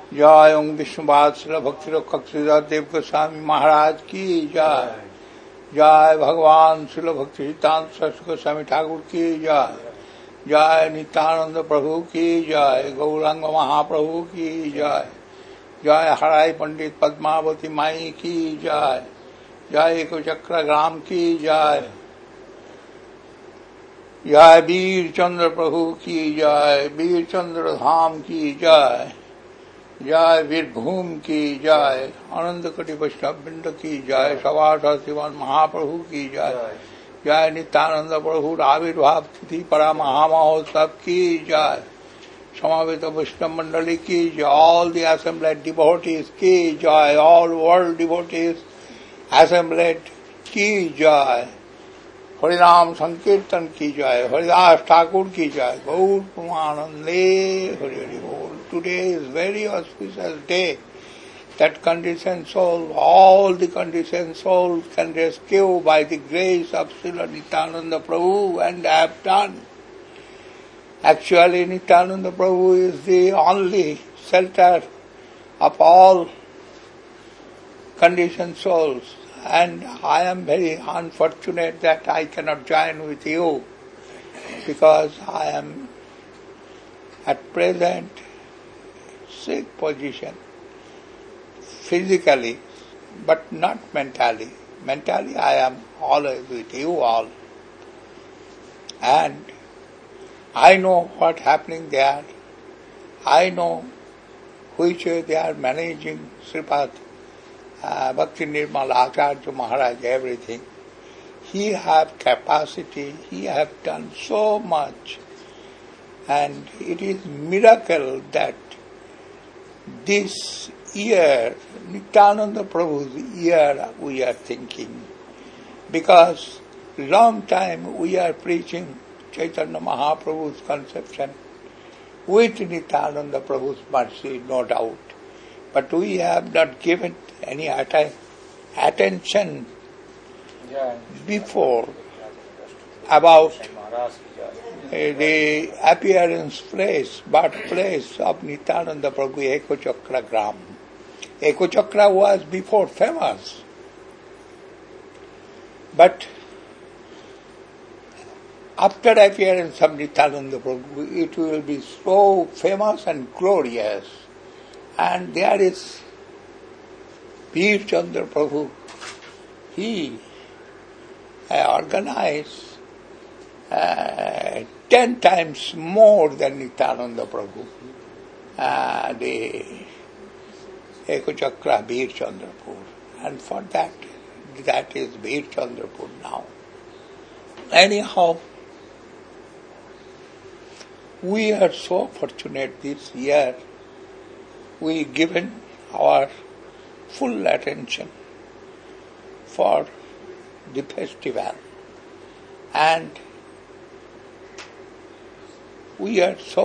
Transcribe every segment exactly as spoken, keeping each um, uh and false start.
जय ओम विष्णुपाद श्री भक्ति रक्षक देव गोस्वामी महाराज की जय। जय भगवान श्री भक्ति सिद्धांत सरस्वती गोस्वामी ठाकुर की जय। जय नित्यानंद प्रभु की जय। गौरांग महाप्रभु की जय। जय हराई पंडित पद्मावती माई की जय। जय एक चक्र ग्राम की जय। जय वीर चंद्र प्रभु की जय। वीर चंद्र धाम की जय। जय वीरभूम की जय। आनंद कटि वैष्णव बिंद की जय। सवासा शिवन महाप्रभु की जय। जय नित्यानंद प्रभु आविर्भाव तिथि परा महामहोत्सव की जय। समावेत वैष्णव मंडली की जय। ऑल द असेंबलेड डिवोटीज की जय। ऑल वर्ल्ड डिवोटीज असेंबलेड की जय। हरिनाम संकीर्तन की जय। हरिदास ठाकुर की जय। गौर परमानंदे हरि हरि बोल। Today is very auspicious day that conditioned soul, all the conditioned souls can rescue by the grace of Srila Nityananda Prabhu, and have done. Actually, Nityananda Prabhu is the only shelter of all conditioned souls, and I am very unfortunate that I cannot join with you because I am at present sick position physically, but not mentally. Mentally I am always with you all, and I know what's happening there. I know which way they are managing Sripad uh, Bhakti Nirmal Acharya Maharaj, everything. He have capacity, he have done so much, and it is miracle that this year, Nityananda Prabhu's year, we are thinking, because long time we are preaching Chaitanya Mahaprabhu's conception with Nityananda Prabhu's mercy, no doubt, but we have not given any att- attention before about Uh, the appearance place, birthplace of Nityananda Prabhu, Ekochakra Gram. Ekochakra was before famous, but after appearance of Nityananda Prabhu, it will be so famous and glorious. And there is Veer Chandra Prabhu. He uh, organized Uh, ten times more than Nityananda Prabhu, uh, the Ekochakra Veer Chandrapur. And for that, that is Veer Chandrapur now. Anyhow, we are so fortunate this year. We given our full attention for the festival, and we are so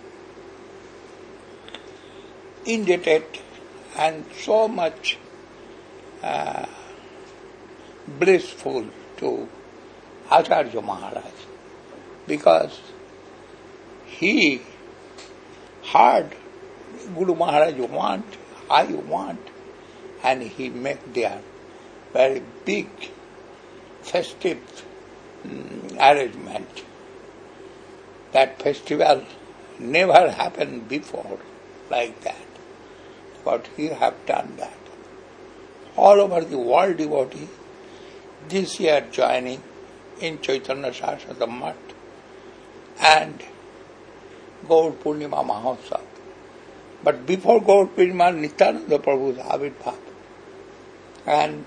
indebted and so much uh, blissful to Acharya Maharaj, because he heard Guru Maharaj want, I want, and he made their very big festive um, arrangement. That festival never happened before like that, but he have done that. All over the world devotee this year joining in Chaitanya Saraswati Math and Gaur Purnima Mahotsav. But before Gaur Purnima, Nityananda Prabhu's Avirbhav, and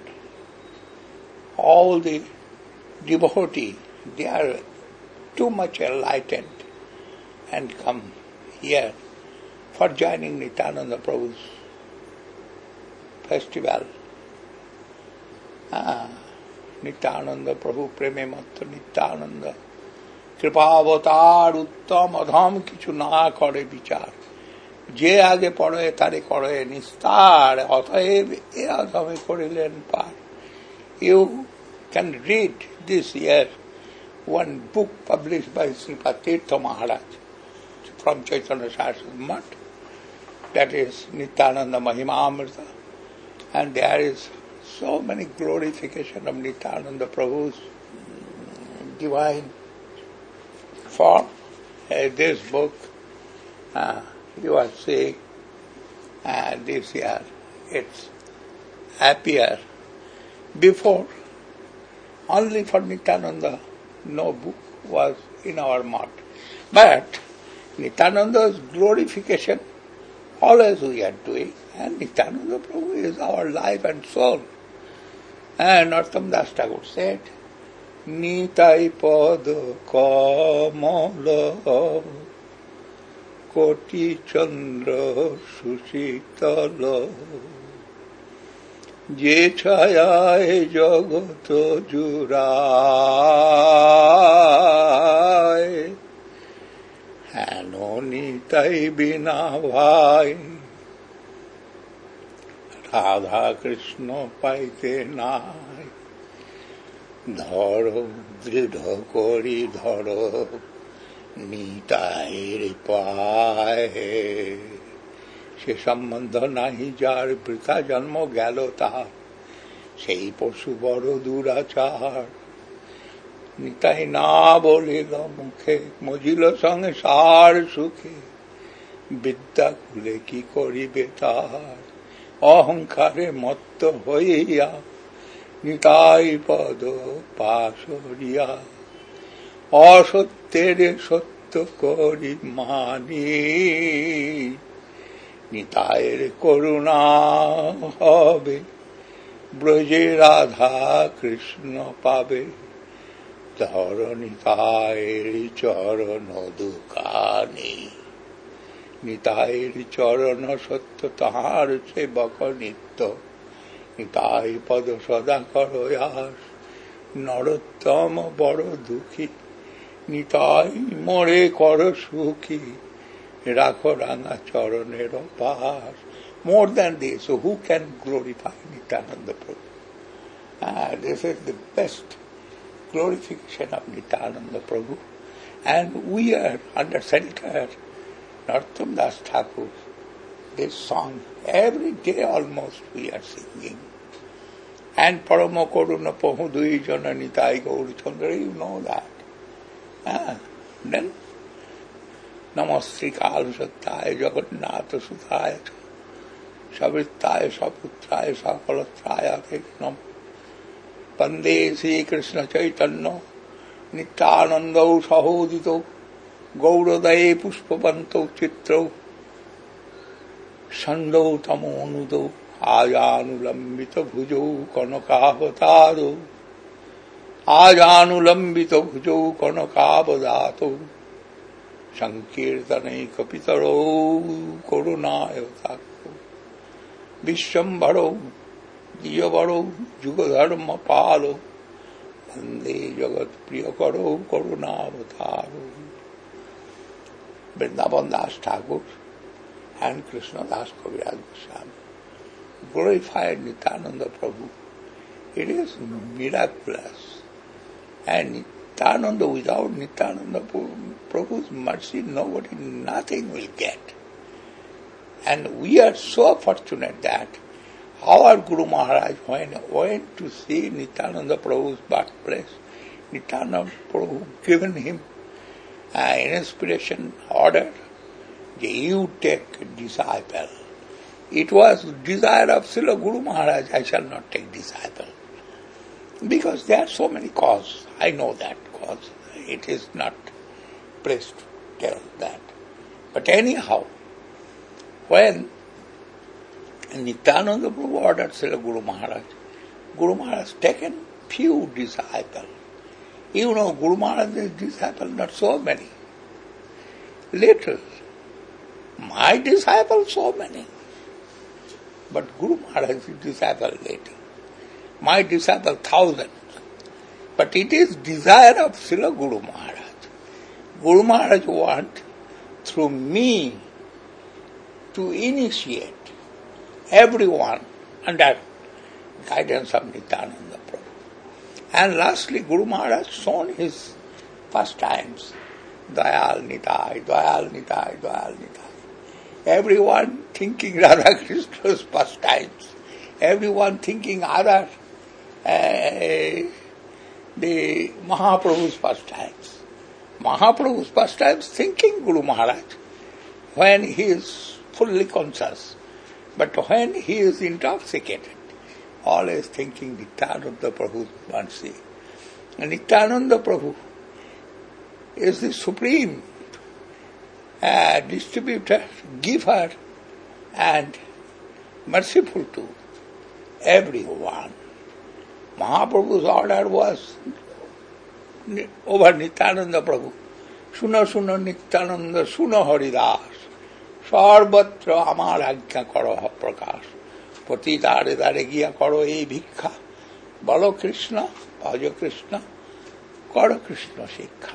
all the devotee, they are too much enlightened and come here for joining Nityananda Prabhu's festival. Ah, Nityananda Prabhu Preme Matta Nityananda Kripavatar Uttam Adham Kichu Na Kore Vichar. Je age pade tare kore nistar othaev e adhame korilen par. You can read this year one book published by Sripad Tirtha Maharaj from Chaitanya Saraswati Math, that is Nityananda Mahimamrita, and there is so many glorification of Nityananda Prabhu's divine form. Uh, this book uh, you are seeing uh, this year, it's appear before only for Nityananda no book was in our mouth. But Nityananda's glorification always we are doing, and Nityananda Prabhu is our life and soul. And Narottam Das Thakur said, Nitai Pada Kamala Koti Chandra Sushitala Je Chayai Jagat Jurai Hano Nitai Bina Bhai Radha Krishna Paite Nai Dharo Dridha Kori Dharo Nitai Pae সে সম্বন্ধ নাহি যার বৃথা জন্ম গেল তার সেই পশু বড় দুরাচার নিতাই না বলিল মুখে মজিল সঙ্গে সার সুখে বিদ্যা কুলে কি করিবে তার অহংকারে মত্ত হইয়া নিতাই পদ পাশরিয়া অসত্যের সত্য করি মানি নিতায়ের করুণা হবে ব্রজে রাধা কৃষ্ণ পাবে ধর নিতায়ের চরণ দুকানি নিতায়ের চরণ সত্য তাহার সেবক নিত্য নিতাই পদ সদা করয়াস নরোত্তম বড় দুঃখী নিতাই মোরে কর সুখী রাখো রাঙা চরণের পাশ. More than this, so who can glorify Nityananda Prabhu? Ah, this is the best glorification of Nityananda Prabhu. And we are under center, Narottam Das Thakur, this song, every day almost we are singing. And Parama Karuna Pahu Dui Jana Nitai Gauri Chandra, you know that. Ah, then Namastri Kalu Sattaya Jagannath Sudhaya Savrittaya Saputraya Sakalatraya Krishnam Pande Sri Krishna Chaitanya Nityananda Sahodito Gauradaye Pushpavanto Chitro Sando Tamonudo Ajanulambita Bhujo Kanakavatado Ajanulambita Bhujo Kanakavadato Sankirtanai Kapitaro Korunaya Thakko Vishwambharo Diyavaro Jugadharma Palo Vande Jagat Priyakaro Korunavataro. Vrindavan Das Thakur and Krishna Das Kaviraj Goswami glorified Nityananda Prabhu. It is miraculous. And Nityananda, without Nityananda Prabhu's mercy, nobody, nothing will get. And we are so fortunate that our Guru Maharaj, when went to see Nityananda Prabhu's birthplace, Nityananda Prabhu given him an inspiration order that you take disciple. It was desire of Srila Guru Maharaj, I shall not take disciple. Because there are so many causes. I know that cause. It is not placed to tell that. But anyhow, when Nityananda Prabhu ordered Srila Guru Maharaj, Guru Maharaj taken few disciples. You know, Guru Maharaj's disciples, not so many. Little. My disciples, so many. But Guru Maharaj's disciples, little. My disciples, thousands. But it is desire of Srila Guru Maharaj. Guru Maharaj wants, through me, to initiate everyone under guidance of Nityananda Prabhu. And lastly, Guru Maharaj shown his pastimes, Dayal Nitai, Dayal Nitai, Dayal Nitai. everyone thinking Radha Krishna's pastimes, everyone thinking other uh, the Mahaprabhu's pastimes. Mahaprabhu's pastimes thinking Guru Maharaj when he is fully conscious. But when he is intoxicated, always thinking Nityananda Prabhu's mercy. And Nityananda Prabhu is the supreme uh, distributor, giver, and merciful to everyone. Mahaprabhu's order was over Nityananda Prabhu. Suna suna Nityananda, suna Haridas. Sarvatra amar ajna karo prakash. Pati dare dare giya karo ei bhikkha. Balo Krishna, bhaja Krishna, karo Krishna shikha.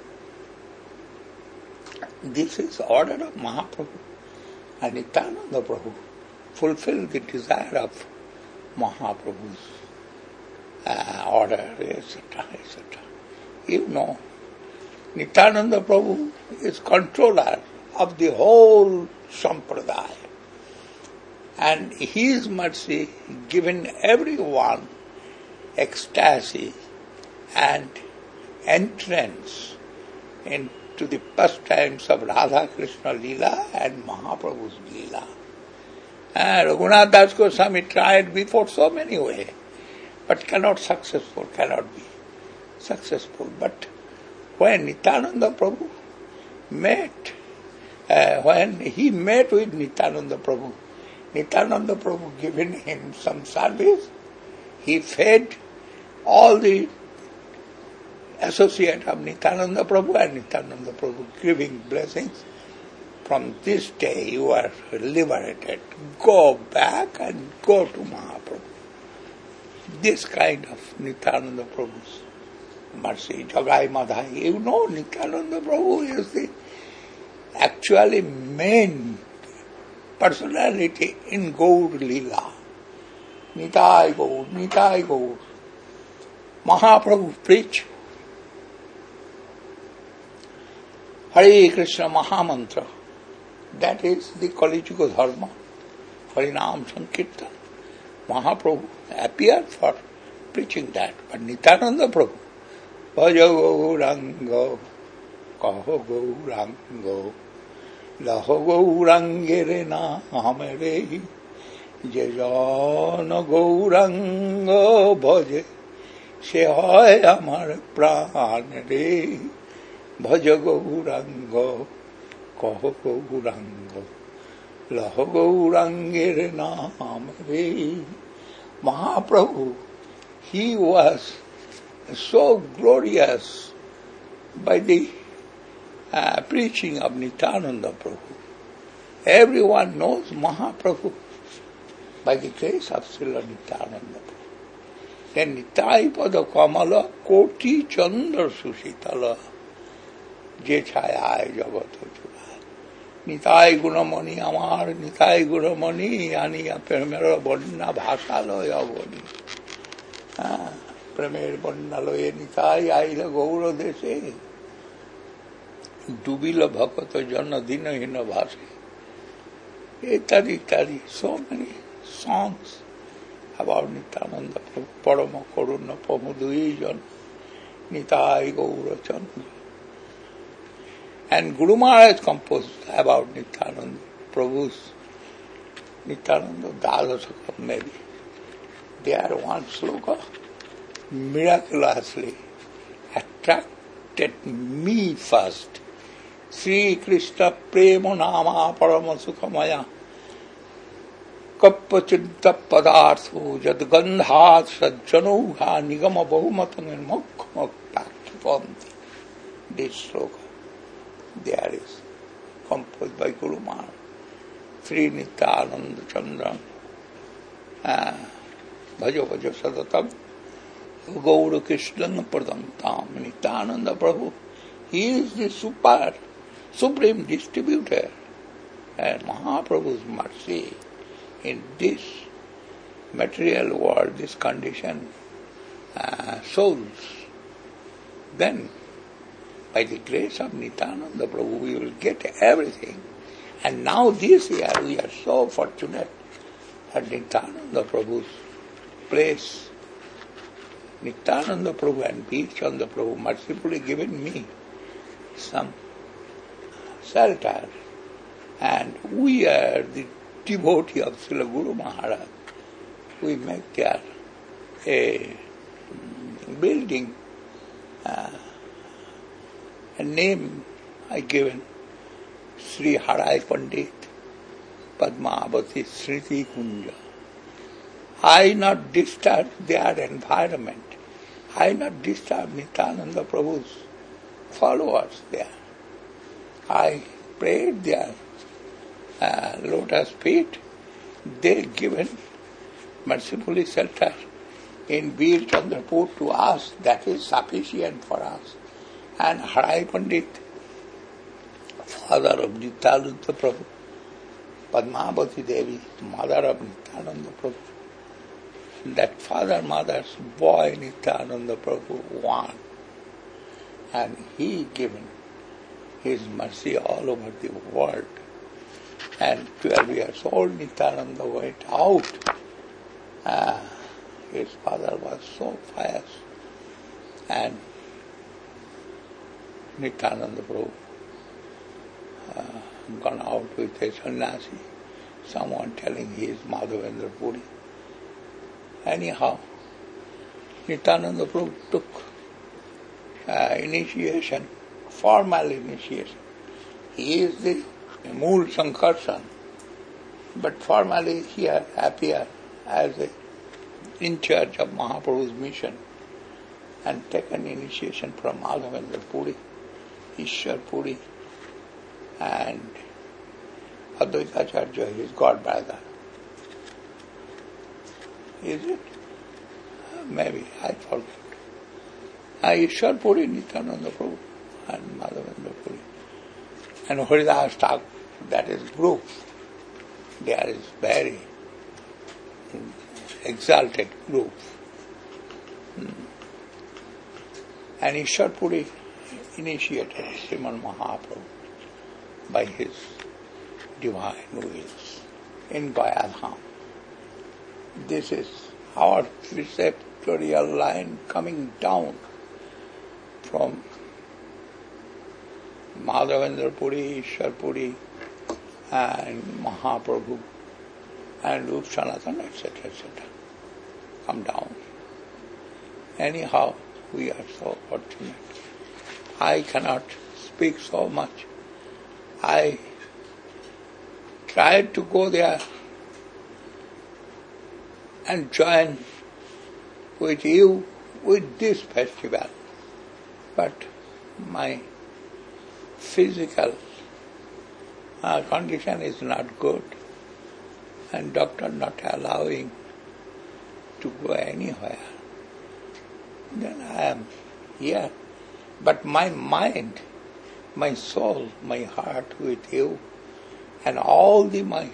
This is the order of Mahaprabhu. And Nityananda Prabhu fulfilled the desire of Mahaprabhu's uh, order, et cetera, et cetera. You know, Nityananda Prabhu is controller of the whole sampradaya. And his mercy given everyone ecstasy and entrance into the pastimes of Radha Krishna Leela and Mahaprabhu's Leela. And Raghunath Das Goswami tried before so many ways, but cannot successful, cannot be successful. But when Nityananda Prabhu met, uh, when he met with Nityananda Prabhu, Nityananda Prabhu given him some service, he fed all the associates of Nityananda Prabhu, and Nityananda Prabhu giving blessings. From this day you are liberated. Go back and go to Mahaprabhu. This kind of Nityananda Prabhu's mercy, Jagai Madhai. You know, Nityananda Prabhu is the actually main personality in Gaur Leela. Nitai Gaur, Nitai Gaur. Mahaprabhu preach Hare Krishna Mahamantra. That is the Kali Yuga Dharma, Harinam Sankirtan. Mahaprabhu appeared for preaching that. But Nityananda Prabhu, Bhaja Gaurango, Kaho Gaurango, Laho Gaurangere Nahamere, Jejana Gaurango Bhaje, Se hoy amar pran re, Bhaja Gaurango, Kaho Gaurango, Laho Gaurangere Nahamere. Mahaprabhu, he was so glorious by the uh, preaching of Nityananda Prabhu. Everyone knows Mahaprabhu by the grace of Srila Nityananda Prabhu. Then Nitai Pada Kamala Koti Chandra Susitala Jechayai Jagato Chulai. Nitai Gunamani Amar, Nitai Gunamani, Ani Premera Bodna Bhasalo Yavani. Premier Bonnaloye Nitai Aila Gaura Dese. Dubila Bhakata Jana Dina Hina Bhase. Etadi, etadi, so many songs about Nityananda Prabhu, Parama Karuna Pamuduijan, Nitai Gaura Chandra. And Guru Maharaj composed about Nityananda Prabhu's, Nityananda Dadasaka maybe. There one sloka miraculously attracted me first. Sri Krishna Prema Nama Parama Sukhamaya Kappachinta Padartho Jad Gandhat Sajjanogha Nigama Bahumatang and Mokhamak Pakipanti. This sloka there is composed by Guru Maharaj. Sri Nityananda Chandra Bhaja Bhaja Sadatam Gaura Krishna Pradantam. Nityananda Prabhu, he is the super supreme distributor, and Mahaprabhu's mercy in this material world, this condition, uh, souls. Then, by the grace of Nityananda Prabhu, we will get everything, And now this year we are so fortunate that Nityananda Prabhu's place, Nityananda Prabhu and Veer Chandra Prabhu mercifully given me some shelter. And we are the devotee of Srila Guru Maharaj. We make there a building, uh, a name I given, Sri Harai Pandit Padmavati Sriti Kunja. I not disturb their environment. I not disturb Nityananda Prabhu's followers there. I prayed their uh, lotus feet. They given mercifully shelter in Veer Chandrapur to us. That is sufficient for us. And Harai Pandit, father of Nityananda Prabhu, Padmavati Devi, mother of Nityananda Prabhu, that father mother's boy Nityananda Prabhu one, and he given his mercy all over the world. And twelve years old Nityananda went out. Uh, his father was so pious, and Nityananda Prabhu uh, gone out with a sannyasi, someone telling he is Madhavendra Puri. Anyhow, Nityananda Prabhu took uh, initiation, formal initiation. He is the Mool Sankarshan, but formally he appeared as a, in charge of Mahaprabhu's mission and taken initiation from Madhavendra Puri, Ishwar Puri, and Advaita Acharya, his god brother. Is it? Maybe, I forget. Uh, Ishwar Puri, Nityananda Prabhu, and Madhavendra Puri. And Haridas Thakur, that is group. There is very exalted group. Hmm. And Ishwar Puri initiated Sriman Mahaprabhu by his divine wills in Gayadham. This is our preceptorial line coming down from Madhavendra Puri, Ishwar Puri, and Mahaprabhu, and Rup Sanatana, et cetera, et cetera. Come down. Anyhow, we are so fortunate. I cannot speak so much. I tried to go there and join with you with this festival, but my physical uh, condition is not good, and doctor not allowing to go anywhere. Then I am here, but my mind, my soul, my heart with you, and all the my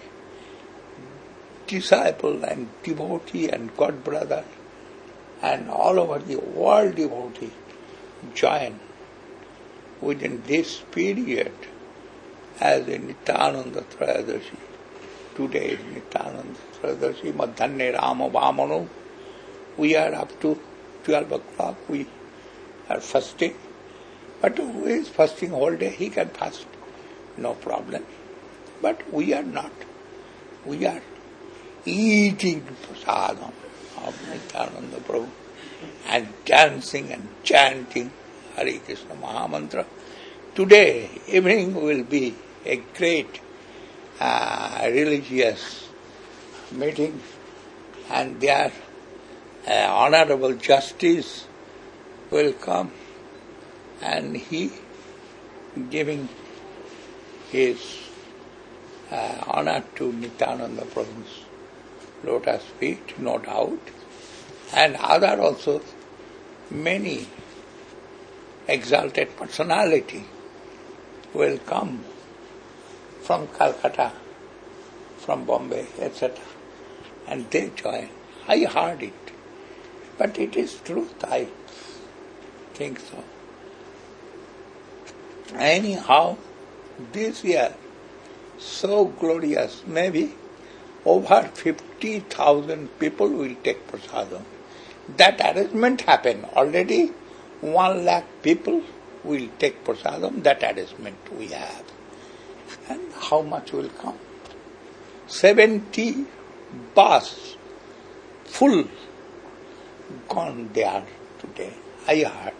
disciple and devotee and God brother and all over the world devotee join within this period as a Nityananda Trayadashi. Today is Nityananda Trayadashi, Madhanye Rama Vamano. We are up to twelve o'clock, we are fasting. But who is fasting whole day, he can fast, no problem. But we are not. We are eating prasadam of Nityananda Prabhu and dancing and chanting Hare Krishna Mahamantra. Today evening will be a great uh, religious meeting, and their uh, honorable justice will come, and he giving his uh, honor to Nityananda Prabhu's lotus feet, no doubt, and other also many exalted personality will come from Calcutta, from Bombay, et cetera, and they join. I heard it, but it is truth, I think so. Anyhow, this year, so glorious. Maybe over fifty thousand people will take prasadam. That arrangement happened already. One lakh people will take prasadam. That arrangement we have. And how much will come? Seventy bus full gone there today. I heard.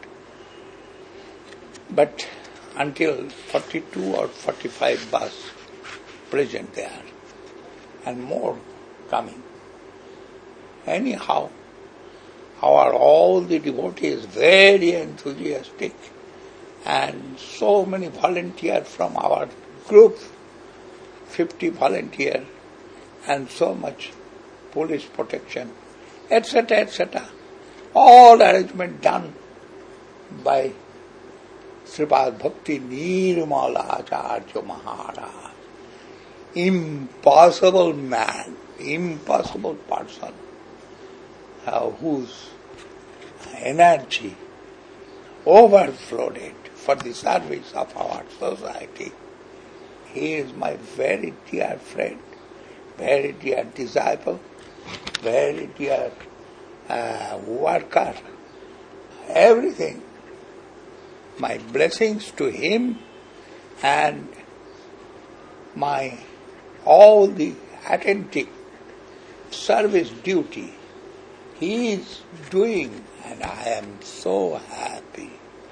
But until forty-two or forty-five bus present there, and more coming. Anyhow, our all the devotees very enthusiastic, and so many volunteers from our group, fifty volunteers, and so much police protection, et cetera, et cetera. All arrangement done by Sripad Bhakti Nirmala Acharya Maharaj. Impossible man, impossible person, uh, whose energy overflowed for the service of our society. He is my very dear friend, very dear disciple, very dear uh, worker, everything. My blessings to him and my all the attentive service duty he is doing, and I am so happy.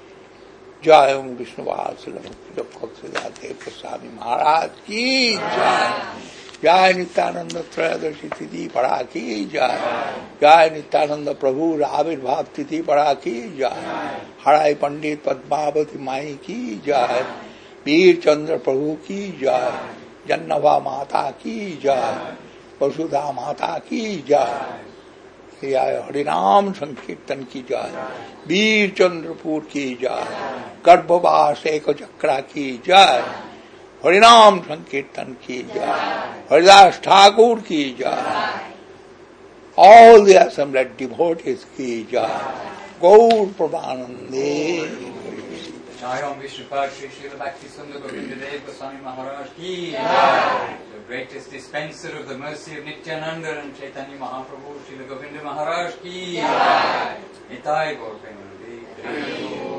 Jai Om Vishnu Vasila Bhakti Swami Maharaj ki Jai. Jai Nityananda Trayadashi Tithi Pada ki Jai. Jai Nityananda Prabhu Avirbhav Tithi Pada ki Jai. Harai Pandit Padmavati Mai ki Jai. Veer Chandra Prabhu ki Jai. Jannava Mata ki Jai. Vasudha Mata ki Jai. Harinam Sankirtan ki Jai. Veer Chandrapur ki Jai. Garbhavas Eka Chakra ki Jai. Harinam Sankirtan ki Jai. Haridas Thakur ki Jai. All the assembled devotees ki Jai. Gaur Prabhanande. Jai Om Vishnupad Shri Srila Bhakti Sundar Govindadev Goswami Maharaj ki Jai. The greatest dispenser of the mercy of Nityananda and Chaitanya Mahaprabhu Srila Govinda Maharaj ki Jai. Nitai Gaur Premanande.